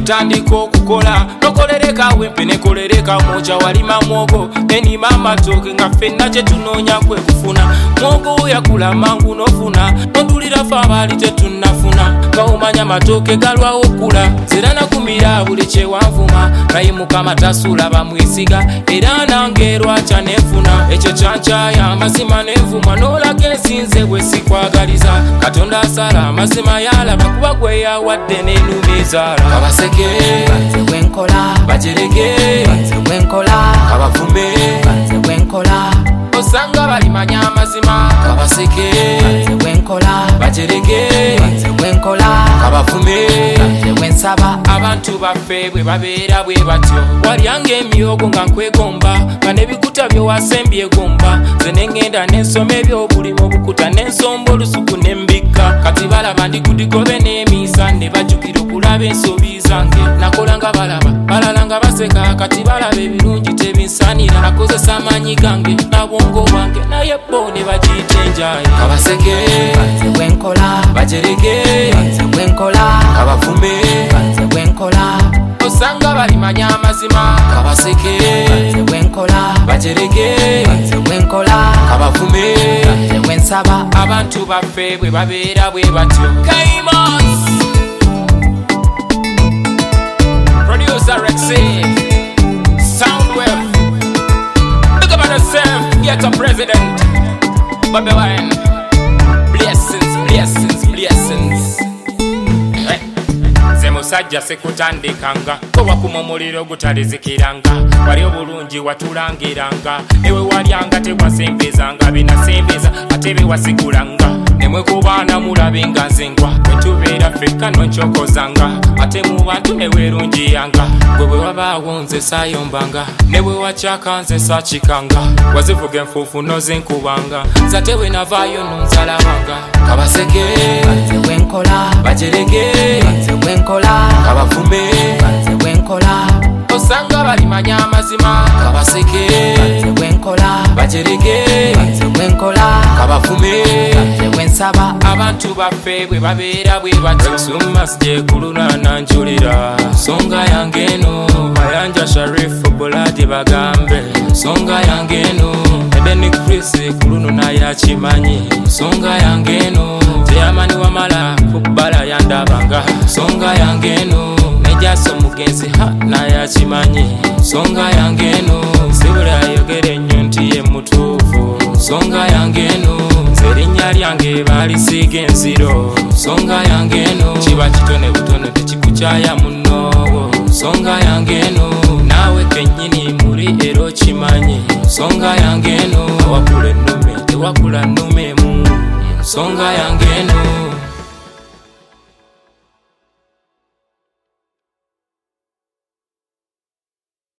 watandika okukola nokolereka wempe nekolereka moja walima mwogo enima amatooke nga ffenna kyetunoonya kwe kufuna mwogo yakula mangu nofuna nondulira fe abaali tetunnafuna kawumanya matooke galwawo okula zera nakumira buli kyewanvuma naye mukama tasula bamwesiga era nange lwakya nenfuna ekyo kyankyaya amazima nenvuma n'olaga ensinze bwe sikwagaliza katonda asala amazima yalaba kuba gwe yawadde n'enumizaala kabaseke banze wenkola bajerege banze wenkola kabavume banze wenkola osanga balimanya amazima kabaseke banze wenkola bajerege banze wenkola kabavume banze wensaba abantu baffe bwe babeera bwe batyo walyanga emyogo nga nkwegomba nga nebikuta byowasembye egomba ze nengenda nensoma ebyobulimo obukuta nensomba olusuku nembikka kati balaba ndikudigobe n'emiisa ne bajjukira okulaba ensobi zange nakola nga balaba balala nga baseka kati balaba ebirungi tebinsanira nakozesa amaanyi gange nabwongo bwange naye bo ne bagiyita enjaye kabaseke banze wenkola bajerege banze wenkola kabavume banze wenkola osanga balimanya amazima kabaseke banze wenkola bajerege banze wenkola kabavume banze wensaba abantu baffe bwe babeera bwe batyo Kaimos Producer Rexy Soundwave Look about yourself Get a president Bobby Wine Blessings, blessings, blessings Musajja sekutandikanga kowa kumomuliro gutalizikiranga wali obulungi watulangiranga ewe walyanga tewasembezanga binasembeza ate bewasigulanga nemwe ku baana mulabe nga nzengwa wetubeera ffekka nonchokozanga ate mu bantu newerungiyanga gwe bwe wabaawo nze sayombanga ne bwe wakyaka nze sakikanga wazivuga enfuufu nozinkubanga zate we navaayo nonzalabanga kabaseke banze wenkola bajerege banze wenkola kabavume banze wenkola osanga balimanya amazima kabaseke banze wenkola bajerege banze wenkola kabavume banze wensaba abantu baffe bwe babeera bwe batyo sumas gye kuluna nanjulira songa yange eno ayanja sharifu buladi bagambe songa yange eno edeni Chris kuluno naye akimanyi songa yange eno teyamani wamala kubbala yandabanga songa yange eno nejaso mugenzi naye akimanyi songa yange eno sibula ayogere nnyo nti ye mutuufu songa yange eno nze linnya lyange balisiiga enziro songa yange eno kiba kitone butone tekikukyaya munnoowo songa yange eno naawe kennyini muli era okimanyi songa yange eno awakula ennume tewakula nnume mu songa yange eno